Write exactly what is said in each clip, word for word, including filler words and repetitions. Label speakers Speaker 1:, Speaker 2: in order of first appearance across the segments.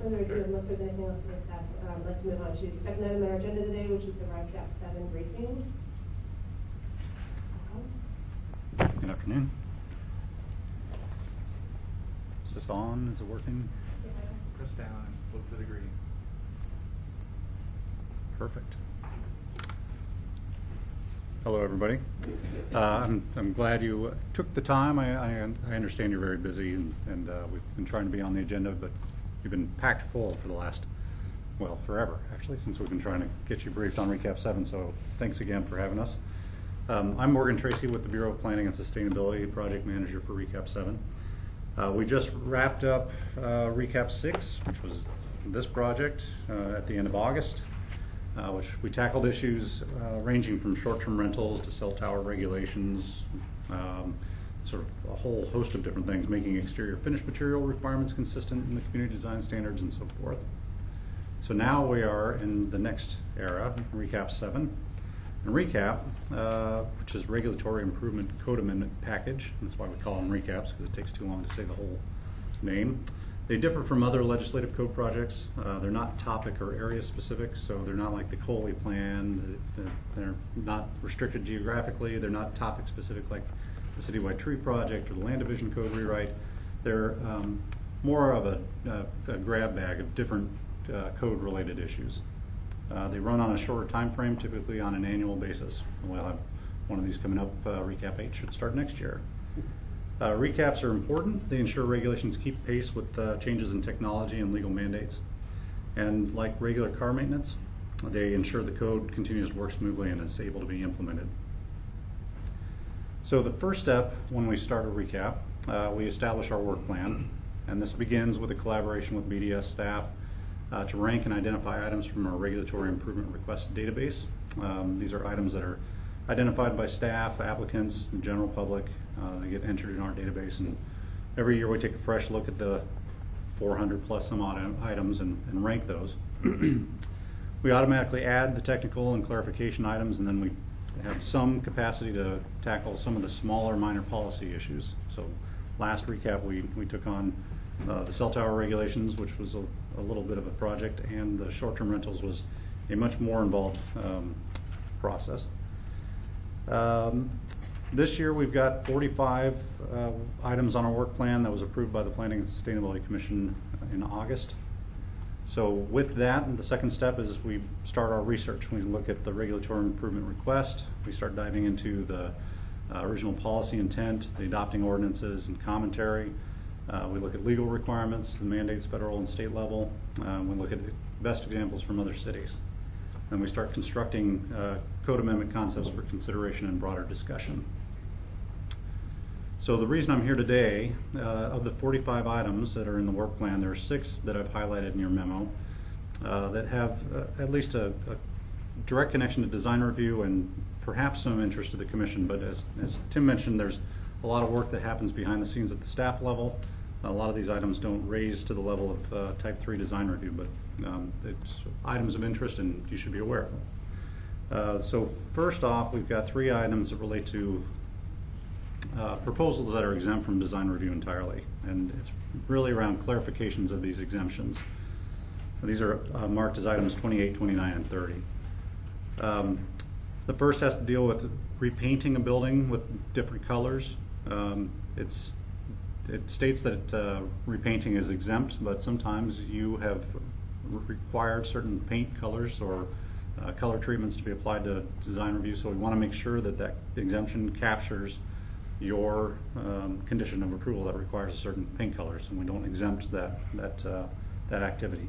Speaker 1: further ado, unless there's anything else to discuss, um, let's move on to the second item on our agenda today, which is the RICAP seven briefing.
Speaker 2: Good afternoon. Is this on? Is it working?
Speaker 3: Press down and look for the green.
Speaker 2: Perfect. Hello, everybody. Uh, I'm, I'm glad you took the time. I, I, I understand you're very busy, and, and uh, we've been trying to be on the agenda, but you've been packed full for the last, well, forever, actually, since we've been trying to get you briefed on RICAP seven, so thanks again for having us. Um, I'm Morgan Tracy with the Bureau of Planning and Sustainability, Project Manager for RICAP seven. Uh, we just wrapped up uh, RICAP six, which was this project, uh, at the end of August. Uh, which we tackled issues uh, ranging from short-term rentals to cell tower regulations, um, sort of a whole host of different things, making exterior finished material requirements consistent in the community design standards and so forth. So now we are in the next era, RICAP seven. And RICAP, uh, which is Regulatory Improvement Code Amendment Package, that's why we call them RICAPs, because it takes too long to say the whole name. They differ from other legislative code projects. Uh, they're not topic or area specific, so they're not like the Coley Plan. They're not restricted geographically. They're not topic specific like the Citywide Tree Project or the Land Division Code rewrite. They're um, more of a, a, a grab bag of different uh, code related issues. Uh, they run on a shorter time frame, typically on an annual basis. We'll have one of these coming up. uh, RICAP eight should start next year. Uh, recaps are important. They ensure regulations keep pace with uh, changes in technology and legal mandates. And like regular car maintenance, they ensure the code continues to work smoothly and is able to be implemented. So the first step when we start a recap, uh, we establish our work plan. And this begins with a collaboration with B D S staff uh, to rank and identify items from our regulatory improvement request database. Um, these are items that are identified by staff, applicants, the general public. Uh, they get entered in our database, and every year we take a fresh look at the four hundred plus some odd items and, and rank those. We automatically add the technical and clarification items, and then we have some capacity to tackle some of the smaller minor policy issues. So last recap we, we took on uh, the cell tower regulations, which was a, a little bit of a project, and the short-term rentals was a much more involved um, process. Um, This year we've got forty-five uh, items on our work plan that was approved by the Planning and Sustainability Commission in August. So with that, the second step is we start our research. We look at the regulatory improvement request. We start diving into the uh, original policy intent, the adopting ordinances and commentary. Uh, we look at legal requirements, the mandates federal and state level. Uh, we look at best examples from other cities. And we start constructing uh, code amendment concepts for consideration and broader discussion. So the reason I'm here today, uh, of the forty-five items that are in the work plan, there are six that I've highlighted in your memo uh, that have uh, at least a, a direct connection to design review and perhaps some interest to the commission. But as, as Tim mentioned, there's a lot of work that happens behind the scenes at the staff level. A lot of these items don't raise to the level of uh, type three design review, but um, it's items of interest and you should be aware of them. Uh, so first off, we've got three items that relate to uh, proposals that are exempt from design review entirely. And it's really around clarifications of these exemptions. So these are uh, marked as items twenty-eight, twenty-nine, and thirty. Um, the first has to deal with repainting a building with different colors. Um, it's It states that uh, repainting is exempt, but sometimes you have required certain paint colors or uh, color treatments to be applied to design review, so we want to make sure that that exemption captures your um, condition of approval that requires a certain paint colors, and we don't exempt that, that, uh, that activity.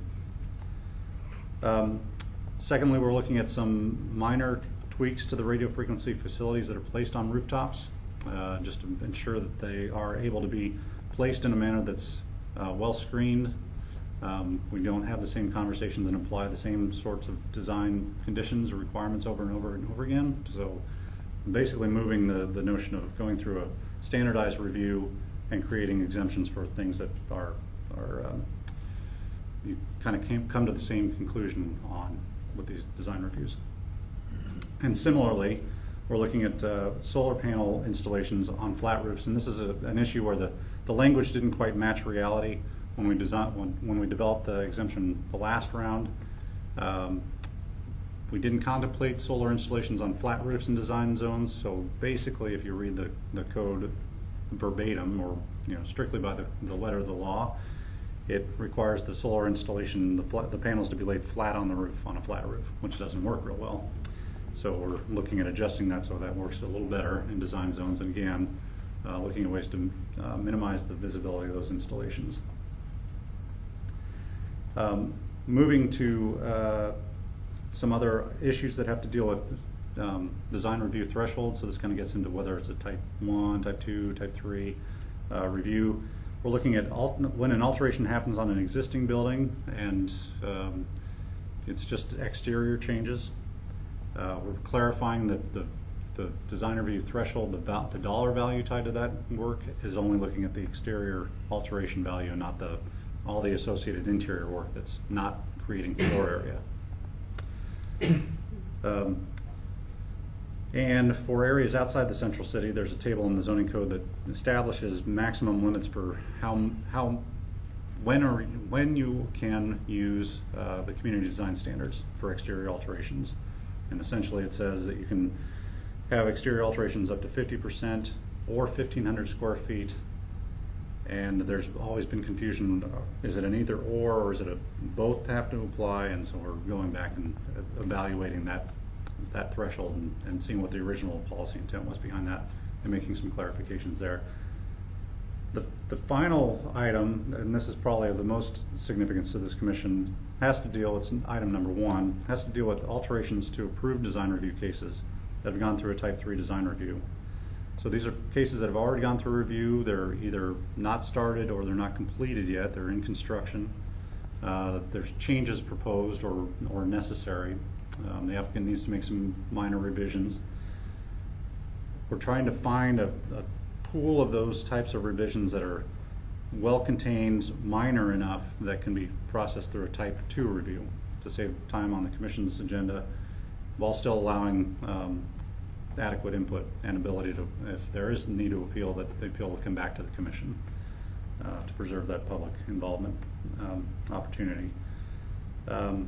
Speaker 2: Um, secondly, we're looking at some minor tweaks to the radio frequency facilities that are placed on rooftops. Uh, just to ensure that they are able to be placed in a manner that's uh, well screened. Um, we don't have the same conversations and apply the same sorts of design conditions or requirements over and over and over again. So basically moving the, the notion of going through a standardized review and creating exemptions for things that are, are um, you kind of came, come to the same conclusion on with these design reviews. And similarly, we're looking at uh, solar panel installations on flat roofs, and this is a, an issue where the, the language didn't quite match reality. when we design, when, when we developed the exemption the last round, um, we didn't contemplate solar installations on flat roofs in design zones. So basically, if you read the, the code verbatim, or you know strictly by the, the letter of the law, it requires the solar installation, the, flat, the panels to be laid flat on the roof, on a flat roof, which doesn't work real well. So we're looking at adjusting that so that works a little better in design zones, and again, uh, looking at ways to uh, minimize the visibility of those installations. Um, moving to uh, some other issues that have to deal with um, design review thresholds. So this kind of gets into whether it's a type one, type two, type three uh, review. We're looking at alt when an alteration happens on an existing building and um, it's just exterior changes. Uh, we're clarifying that the, the design review threshold, the, the dollar value tied to that work, is only looking at the exterior alteration value, not the all the associated interior work that's not creating floor area. Um, and for areas outside the central city, there's a table in the zoning code that establishes maximum limits for how how when or when you can use uh, the community design standards for exterior alterations. And essentially it says that you can have exterior alterations up to fifty percent or fifteen hundred square feet. And there's always been confusion, is it an either or, or is it a both have to apply? And so we're going back and evaluating that that threshold and, and seeing what the original policy intent was behind that and making some clarifications there. The, the final item, and this is probably of the most significance to this commission, has to deal, it's item number one, has to deal with alterations to approved design review cases that have gone through a type three design review. So these are cases that have already gone through review. They're either not started or they're not completed yet. They're in construction. Uh, there's changes proposed or, or necessary. Um, the applicant needs to make some minor revisions. We're trying to find a, a pool of those types of revisions that are well contained, minor enough that can be processed through a type two review to save time on the commission's agenda, while still allowing um, adequate input and ability to, if there is need to appeal, that the appeal will come back to the commission uh, to preserve that public involvement um, opportunity. Um,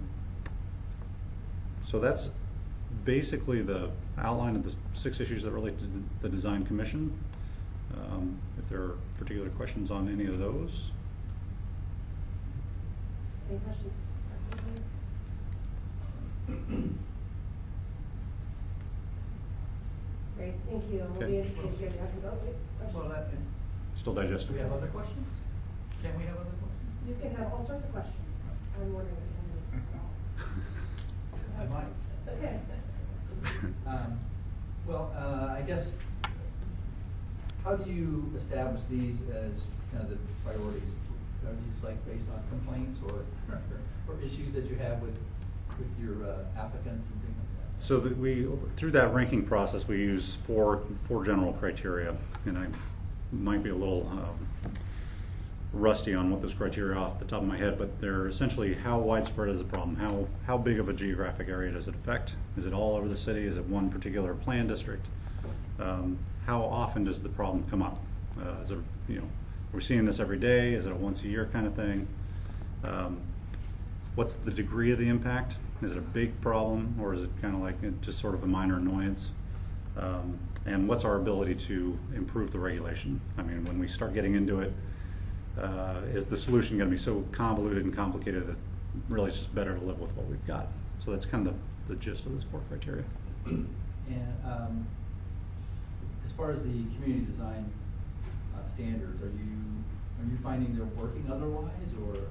Speaker 2: so that's basically the outline of the six issues that relate to the design commission. Um, if there are particular questions on any of those.
Speaker 1: Any questions? Great, thank you. We'll be
Speaker 2: Okay.
Speaker 1: interested to hear your vote.
Speaker 3: Well, that,
Speaker 2: Still
Speaker 3: do
Speaker 2: digesting.
Speaker 3: we have other questions? Can we have other questions?
Speaker 1: You can have all sorts of questions. I'm wondering if you
Speaker 3: I might.
Speaker 1: Okay.
Speaker 4: Um, well, uh, I guess, how do you establish these as kind of the priorities? Are these like based on complaints or, or issues that you have with, with your uh, applicants and things like that?
Speaker 2: So that we, through that ranking process, we use four four general criteria, and I might be a little um, rusty on what those criteria are off the top of my head, but they're essentially how widespread is the problem? How how big of a geographic area does it affect? Is it all over the city? Is it one particular plan district? Um, how often does the problem come up? Uh, is it, you know, we're seeing this every day? Is it a once a year kind of thing? Um, what's the degree of the impact? Is it a big problem, or is it kind of like just sort of a minor annoyance? Um, and what's our ability to improve the regulation? I mean, when we start getting into it, uh, is the solution going to be so convoluted and complicated that really it's just better to live with what we've got? So that's kind of the, the gist of those four criteria.
Speaker 4: And um, as far as the community design uh, standards, are you are you finding they're working otherwise, or would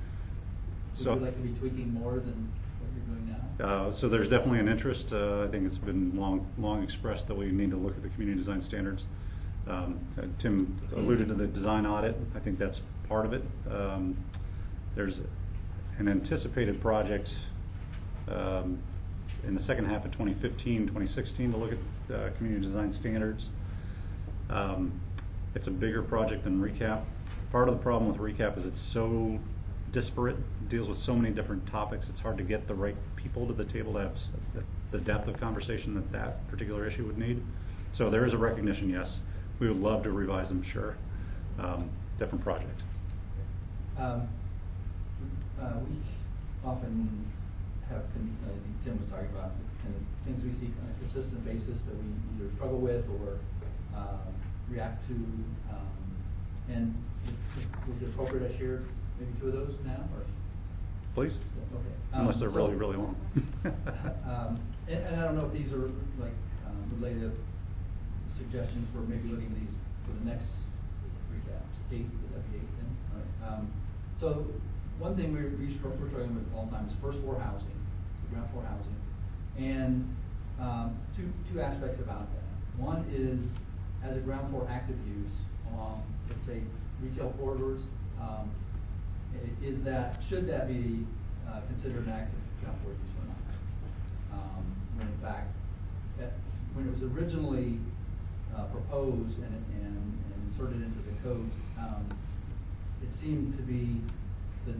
Speaker 2: So-
Speaker 4: you like to be tweaking more than what you're doing now?
Speaker 2: Uh, so there's definitely an interest. Uh, I think it's been long, long expressed that we need to look at the community design standards. Um, uh, Tim alluded to the design audit. I think that's part of it. Um, there's an anticipated project um, in the second half of twenty fifteen, twenty sixteen to look at uh, community design standards. Um, it's a bigger project than RECAP. Part of the problem with RECAP is it's so disparate, deals with so many different topics, it's hard to get the right people to the table to have the depth of conversation that that particular issue would need. So there is a recognition, yes. We would love to revise them, sure. Um, different project.
Speaker 4: Um, uh, we often have, con- I think Tim was talking about, kind of things we see on a consistent basis that we either struggle with or, um, react to, um, and is it appropriate I share maybe two of those now, or?
Speaker 2: Please,
Speaker 4: Okay.
Speaker 2: unless
Speaker 4: Um,
Speaker 2: they're
Speaker 4: so-
Speaker 2: really, really long.
Speaker 4: Um, and, and I don't know if these are like, um, related suggestions for maybe looking at these for the next recaps, eight, would that be eight then? All right. Um, so, one thing we're, we str- we're struggling with all the time is first floor housing, ground floor housing. And, um, two, two aspects about that. One is, as a ground floor active use along, let's say, retail corridors, um, i- is that, should that be, uh, considered an active ground floor use or not? Um, when in fact, that, when it was originally, uh, proposed and, and, and inserted into the codes, um, it seemed to be the,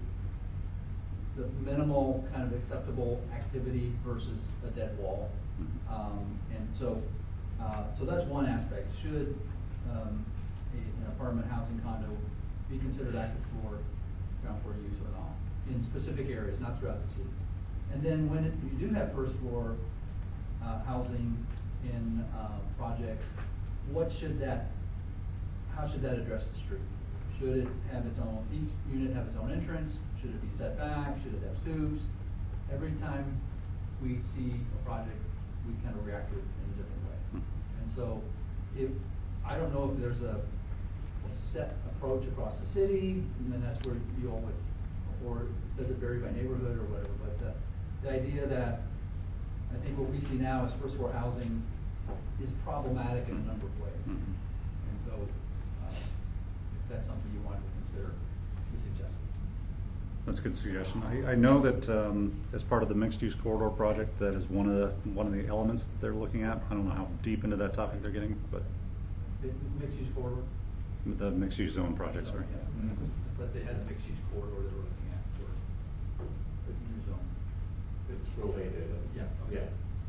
Speaker 4: the, the minimal kind of acceptable activity versus a dead wall. Um, and so, uh, so that's one aspect. Should, um, a, an apartment housing condo be considered active floor, ground floor use or not, in specific areas, not throughout the city? And then when it, you do have first floor, uh, housing in, uh, projects, what should that, how should that address the street? Should it have its own, each unit have its own entrance? Should it be set back? Should it have stoops? Every time we see a project, we kind of react to it in a different way. And so, if, I don't know if there's a, a set approach across the city, and then that's where you all would, or does it vary by neighborhood or whatever, but the, the idea that, I think what we see now is first floor housing is problematic in a number of ways.
Speaker 2: Mhm.
Speaker 4: And so, uh, if that's something you want to consider, we suggest it.
Speaker 2: That's a good suggestion. I, I know that, um, as part of the mixed-use corridor project, that is one of the, one of the elements that they're looking at. I don't know how deep into that topic they're getting, but
Speaker 4: The mixed use corridor?
Speaker 2: with the mixed-use zone project, sorry.
Speaker 4: Yeah. But they had a mixed use corridor they were looking at for, for new zone.
Speaker 5: It's related.
Speaker 4: Yeah.
Speaker 5: Yeah.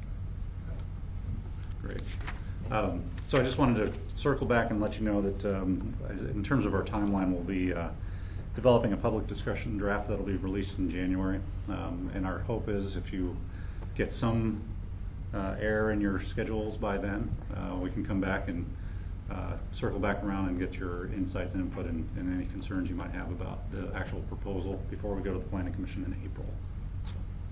Speaker 2: Great. Um, so I just wanted to circle back and let you know that, um, in terms of our timeline, we'll be, uh, developing a public discussion draft that'll be released in January. Um, and our hope is if you get some, uh, air in your schedules by then, uh, we can come back and, uh, circle back around and get your insights and input and, and any concerns you might have about the actual proposal before we go to the Planning Commission in April. So.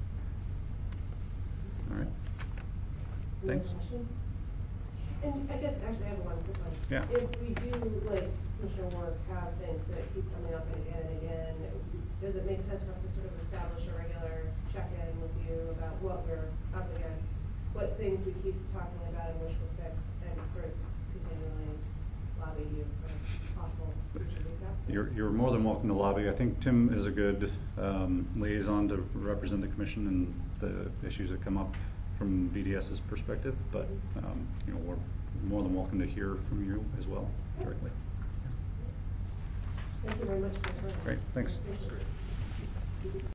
Speaker 2: All right.
Speaker 1: Any
Speaker 2: Thanks.
Speaker 1: questions? And I guess, actually, I have one quick one.
Speaker 2: Yeah.
Speaker 1: If we do, like, Commissioner Ward, have things that keep coming up again and again, does it make sense for us to sort of establish a regular check-in with you about what we're up against, what things we keep talking about and wish were fixed, and sort of continually lobby you for possible future recaps?
Speaker 2: You're, you're more than welcome to lobby. I think Tim is a good um, liaison to represent the commission and the issues that come up from BDS's perspective, but um, you know, we're more than welcome to hear from you as well directly.
Speaker 1: Thank you very much for your time.
Speaker 2: Great, thanks.
Speaker 1: I appreciate it.